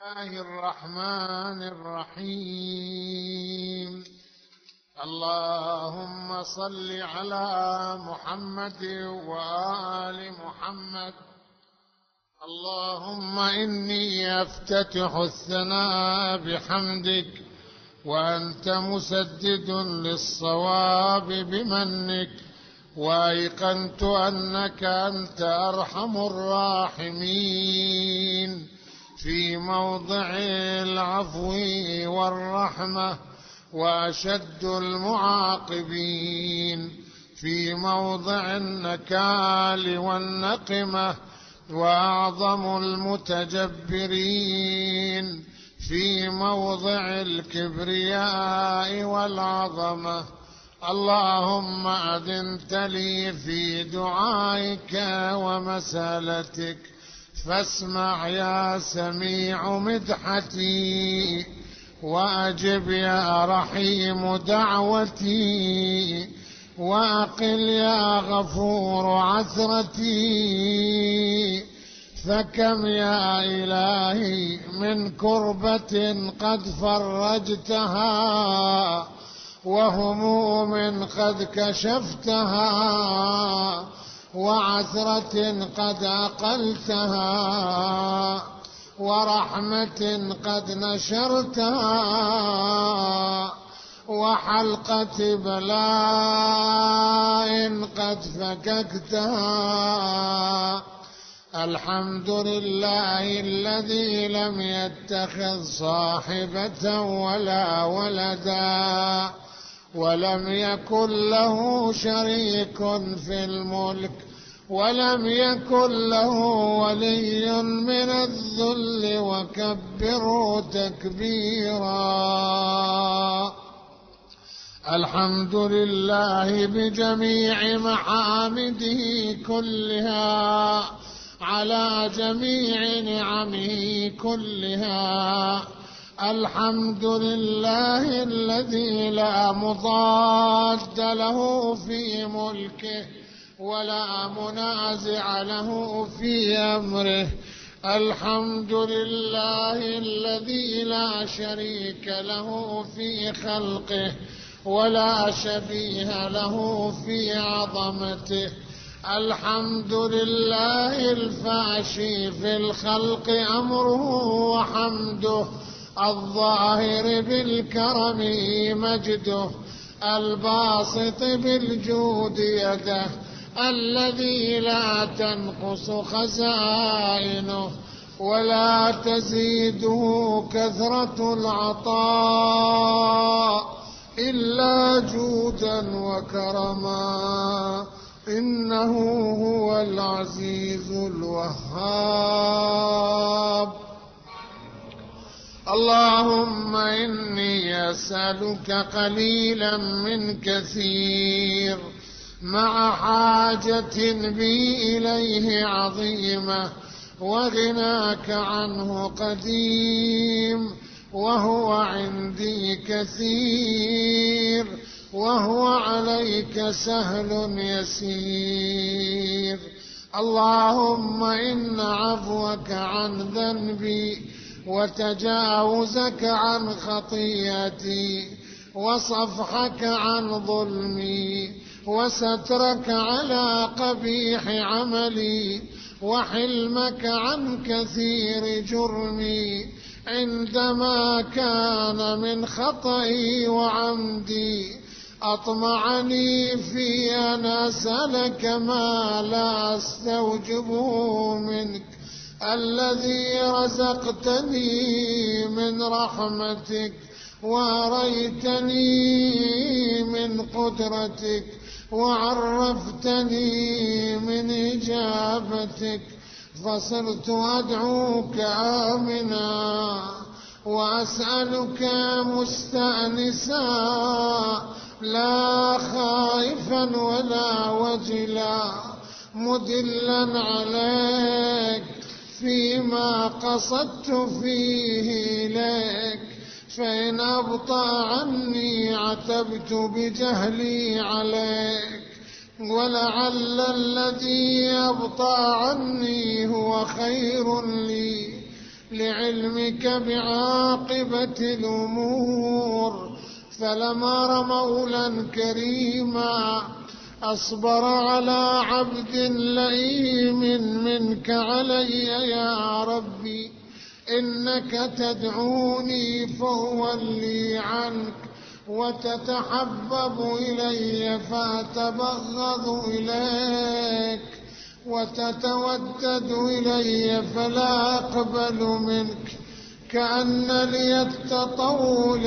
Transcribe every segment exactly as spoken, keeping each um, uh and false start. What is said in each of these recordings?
الله الرحمن الرحيم. اللهم صل على محمد وآل محمد. اللهم إني أفتتح الثناء بحمدك، وأنت مسدد للصواب بمنك، وأيقنت أنك أنت أرحم الراحمين في موضع العفو والرحمة، وأشد المعاقبين في موضع النكال والنقمة، وأعظم المتجبرين في موضع الكبرياء والعظمة. اللهم أذنت لي في دعائك ومسالتك، فاسمع يا سميع مدحتي، وأجب يا رحيم دعوتي، وأقل يا غفور عثرتي. فكم يا إلهي من كربة قد فرجتها، وهموم قد كشفتها، وعثرة قد أقلتها، ورحمة قد نشرتها، وحلقة بلاء قد فككتها. الحمد لله الذي لم يتخذ صاحبة ولا ولدا، ولم يكن له شريك في الملك، ولم يكن له ولي من الذل، وكبره تكبيرا. الحمد لله بجميع محامده كلها، على جميع نعمه كلها. الحمد لله الذي لا مضاد له في ملكه، ولا منازع له في أمره. الحمد لله الذي لا شريك له في خلقه، ولا شبيه له في عظمته. الحمد لله الفاشي في الخلق أمره وحمده، الظاهر بالكرم مجده، الباسط بالجود يده، الذي لا تنقص خزائنه، ولا تزيده كثرة العطاء إلا جودا وكرما. إنه هو العزيز الوهاب. اللهم إني أسألك قليلا من كثير، مع حاجة بي إليه عظيمة، وغناك عنه قديم، وهو عندي كثير، وهو عليك سهل يسير. اللهم إن عفوك عن ذنبي، وتجاوزك عن خطيئتي، وصفحك عن ظلمي، وسترك على قبيح عملي، وحلمك عن كثير جرمي، عندما كان من خطئي وعمدي. أطمعني في أن أسألك ما لا أستوجبه منك، الذي رزقتني من رحمتك، وأريتني من قدرتك، وعرفتني من إجابتك. فصرت أدعوك آمنا، وأسألك مستأنسا، لا خائفا ولا وجلا، مدلا عليك فيما قصدت فيه إليك. فإن أبطأ عني عتبت بجهلي عليك، ولعل الذي يبطأ عني هو خير لي، لعلمك بعاقبة الأمور. فلما مولا كريما أصبر على عبد لئيم منك علي يا ربي، إنك تدعوني فأولي عنك وتتحبب إلي فأتبغض إليك، وتتودد إلي فلا أقبل منك، كأن لي التطول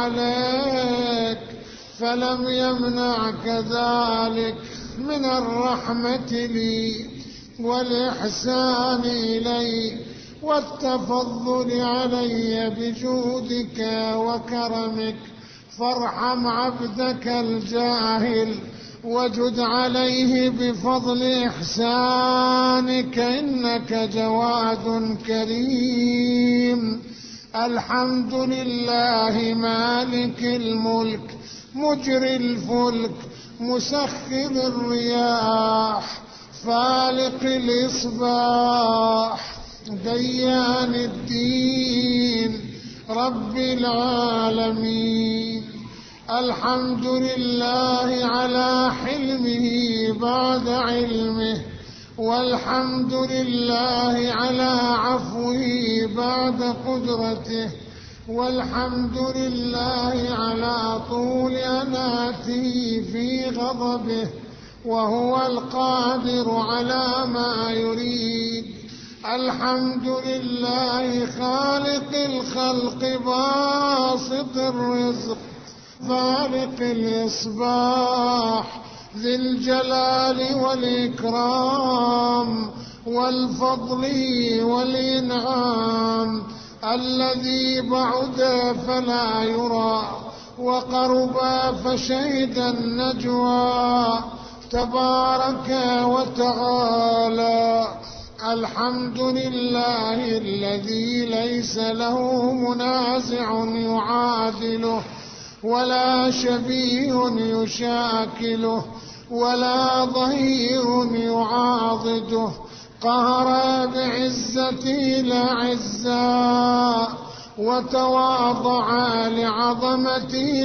عليك. فلم يمنعك ذلك من الرحمة لي والإحسان إلي والتفضل علي بجودك وكرمك. فارحم عبدك الجاهل وجد عليه بفضل إحسانك، إنك جواد كريم. الحمد لله مالك الملك مجري الفلك مسخر الرياح فالق الإصباح ديان الدين رب العالمين. الحمد لله على حلمه بعد علمه، والحمد لله على عفوه بعد قدرته، والحمد لله على طول أناته في غضبه، وهو القادر على ما يريد. الحمد لله خالق الخلق باسط الرزق فالق الإصباح ذي الجلال والإكرام والفضل والإنعام، الذي بعد فلا يرى وقرب فشهد النجوى تبارك وتعالى. الحمد لله الذي ليس له منازع يعادله، ولا شبيه يشاكله، ولا ظهير يعاضده. قهر بعزته الأعزاء وتواضع لعظمته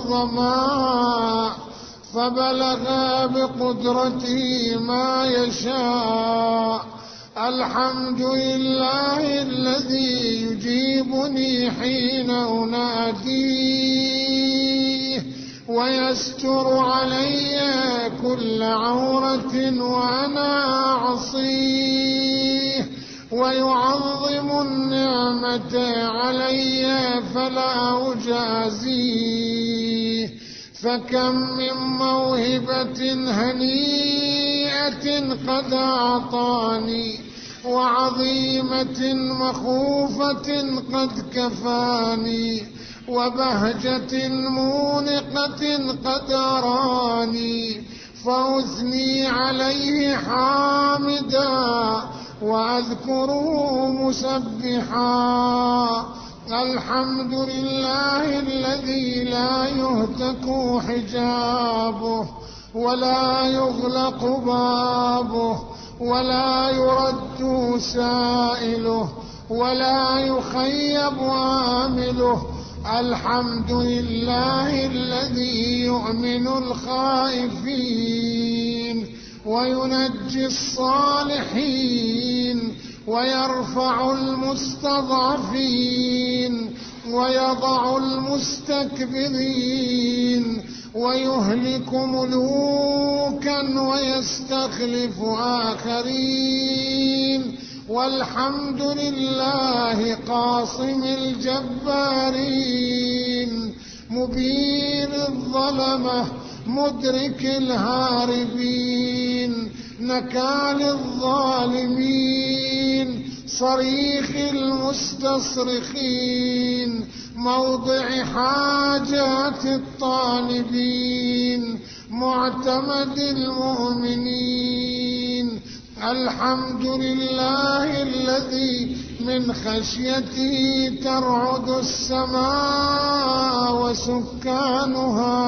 العظماء، فبلغ بقدرته ما يشاء. الحمد لله الذي يجيبني حين أناديه، ويستر علي كل عورة وأنا أعصيه، ويعظم النعمة علي فلا أجازيه. فكم من موهبة هنيئة قد أعطاني، وعظيمة مخوفة قد كفاني، وبهجة مونقة قد أراني، فأثني عليه حامدا وأذكره مسبحا. الحمد لله الذي لا يهتك حجابه، ولا يغلق بابه، ولا يرد سائله، ولا يخيب عامله. الحمد لله الذي يؤمن الخائفين وينجي الصالحين، ويرفع المستضعفين، ويضع المستكبرين، ويهلك ملوكا ويستخلف آخرين. والحمد لله قاصم الجبارين مبين الظلمة مدرك الهاربين نكال الظالمين صريخ المستصرخين موضع حاجات الطالبين معتمد المؤمنين. الحمد لله الذي من خشيته ترعد السماء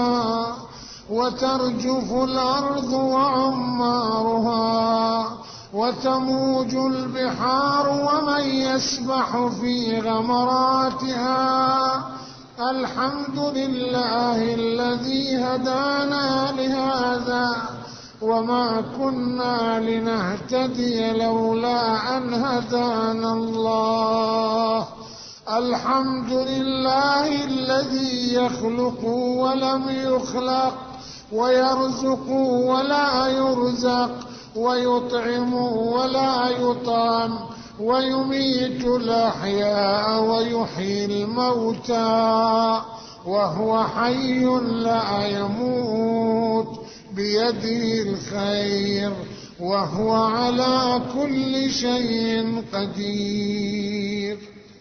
وسكانها، وترجف الأرض وعمارها، وتموج البحار ومن يسبح في غمراتها. الحمد لله الذي هدانا لهذا وما كنا لنهتدي لولا أن هدانا الله. الحمد لله الذي يخلق ولم يخلق، ويرزق ولا يرزق، ويطعم ولا يطعم، ويميت الأحياء ويحيي الموتى، وهو حي لا يموت، بيده الخير، وهو على كل شيء قدير.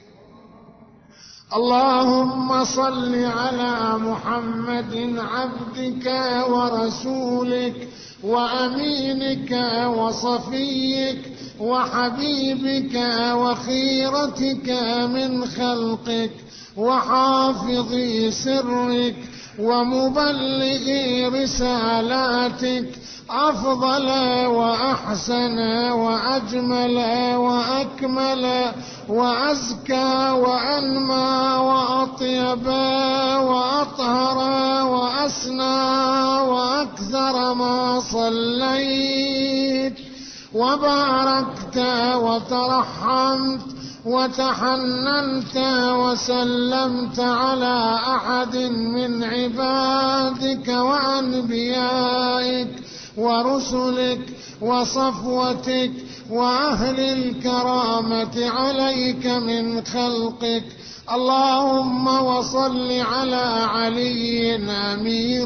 اللهم صل على محمد عبدك ورسولك وأمينك وصفيك وحبيبك وخيرتك من خلقك وحافظ سرك ومبلغ رسالاتك، أفضل وأحسن وأجمل وأكمل وأزكى وأنمى وأطيب وأطهر وأسنى وأكثر ما صليت وباركت وترحمت وتحننت وسلمت على أحد من عبادك وأنبيائك ورسلك وصفوتك وأهل الكرامة عليك من خلقك. اللهم وصل على علي أمير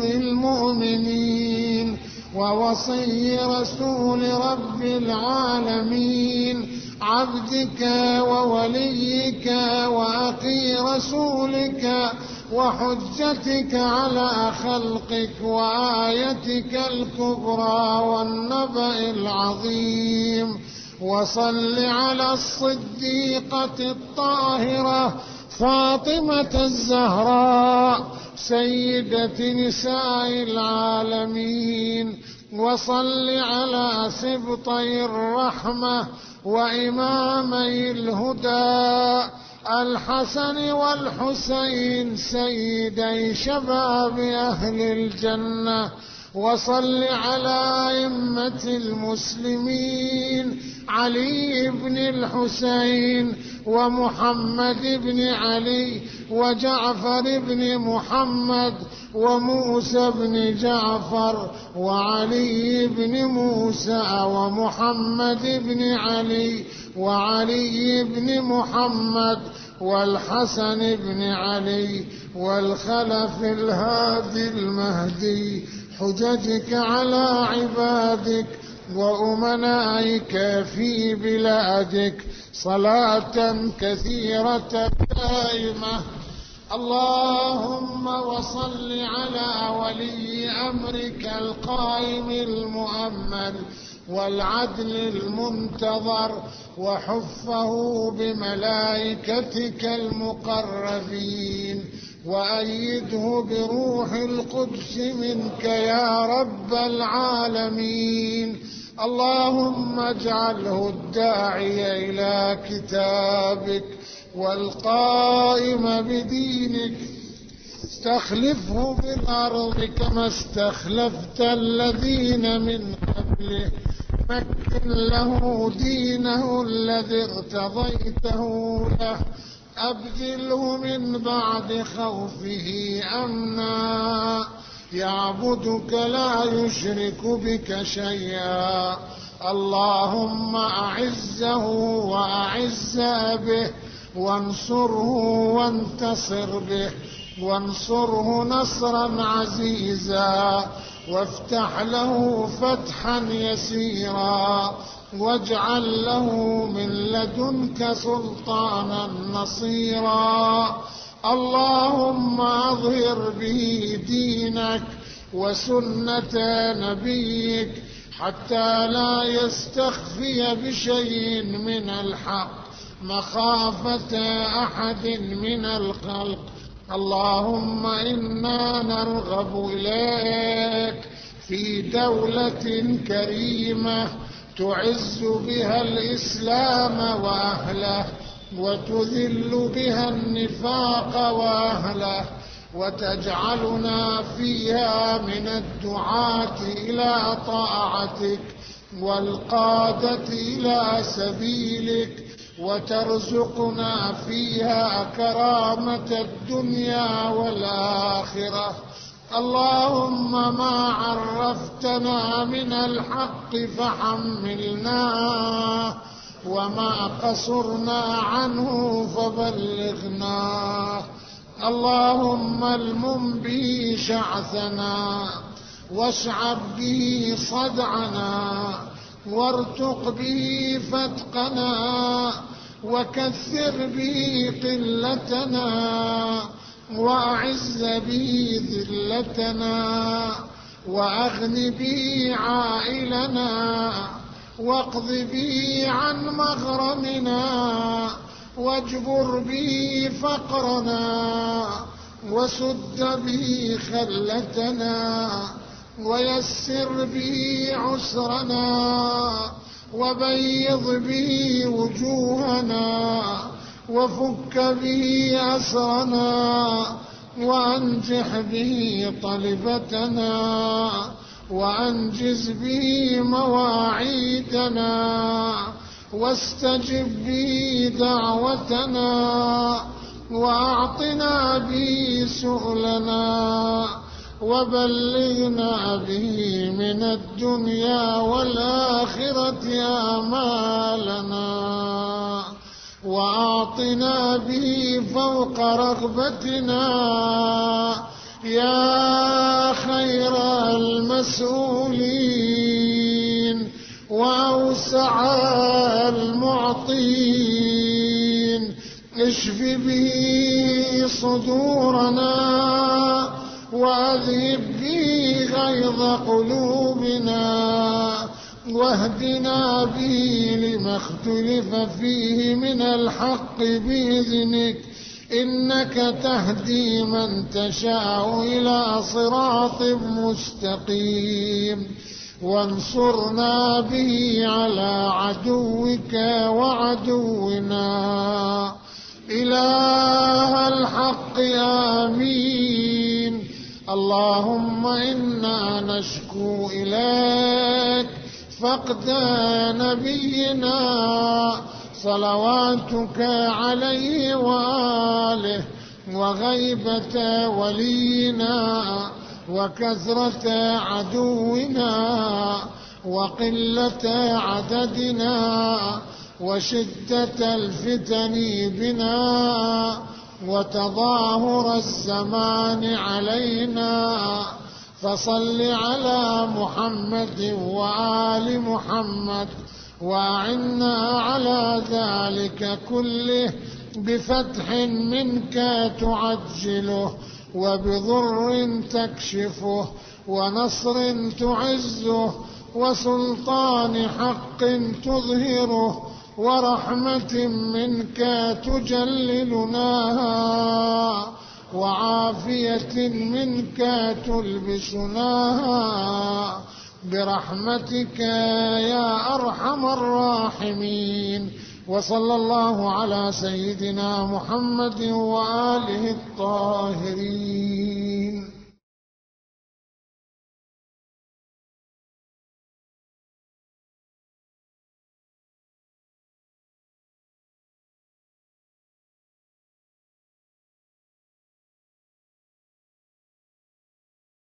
المؤمنين ووصي رسول رب العالمين، عبدك ووليك وأخي رسولك وحجتك على خلقك وآيتك الكبرى والنبأ العظيم. وصل على الصديقة الطاهرة فاطمة الزهراء سيدة نساء العالمين. وصل على سبطي الرحمة وإمامي الهدى الحسن والحسين سيدي شباب أهل الجنة. وصل على أئمة المسلمين علي بن الحسين ومحمد بن علي وجعفر بن محمد وموسى بن جعفر وعلي بن موسى ومحمد بن علي وعلي بن محمد والحسن بن علي والخلف الهادي المهدي، حججك على عبادك وأمنائك في بلادك صلاة كثيرة دائمة. اللهم وصل على ولي أمرك القائم المؤمل والعدل المنتظر وحفه بملائكتك المقربين، وأيده بروح القدس منك يا رب العالمين. اللهم اجعله الداعي إلى كتابك والقائم بدينك، استخلفه بالأرض كما استخلفت الذين من قبله، مكن له دينه الذي ارتضيته له، أبدله من بعد خوفه أمنا، يعبدك لا يشرك بك شيئا. اللهم أعزه وأعز به، وانصره وانتصر به، وانصره نصرا عزيزا، وافتح له فتحا يسيرا، واجعل له من لدنك سلطانا نصيرا. اللهم أظهر به دينك وسنة نبيك حتى لا يستخفي بشيء من الحق مخافة أحد من الخلق. اللهم إنا نرغب إليك في دولة كريمة تعز بها الإسلام وأهله، وتذل بها النفاق وأهله، وتجعلنا فيها من الدعاة إلى طاعتك والقادة إلى سبيلك، وترزقنا فيها كرامة الدنيا والآخرة. اللهم ما عرفتنا من الحق فحملناه، وما قصرنا عنه فبلغناه. اللهم المم به شعثنا، واشعب به صدعنا، وارتق به فتقنا، وكثر به قلتنا، وأعز به ذلتنا، وأغن به عائلنا، واقض به عن مغرمنا، واجبر به فقرنا، وسد به خلتنا، ويسر به عسرنا، وبيض به وجوهنا، وفك به أسرنا، وأنجح به طلبتنا، وأنجز به مواعيدنا، واستجب به دعوتنا، وأعطنا به سؤلنا، وبلغنا به من الدنيا والآخرة آمالنا، وأعطنا به فوق رغبتنا يا خير المسؤولين وأوسع المعطين. اشف به صدورنا، وأذهب به غيظ قلوبنا، واهدنا به لما اختلف فيه من الحق بإذنك، إنك تهدي من تشاء إلى صراط مستقيم. وانصرنا به على عدوك وعدونا إله الحق آمين. اللهم إنا نشكو إليك فقد نبينا صلواتك عليه وآله، وغيبة ولينا، وكثرة عدونا، وقلة عددنا، وشدة الفتن بنا، وتظاهر الزمان علينا. فصل على محمد وآل محمد، وأعنا على ذلك كله بفتح منك تعجله، وبضر تكشفه، ونصر تعزه، وسلطان حق تظهره، ورحمة منك تجللناها، وعافية منك تلبسناها، برحمتك يا أرحم الراحمين. وصلى الله على سيدنا محمد وآله الطاهرين.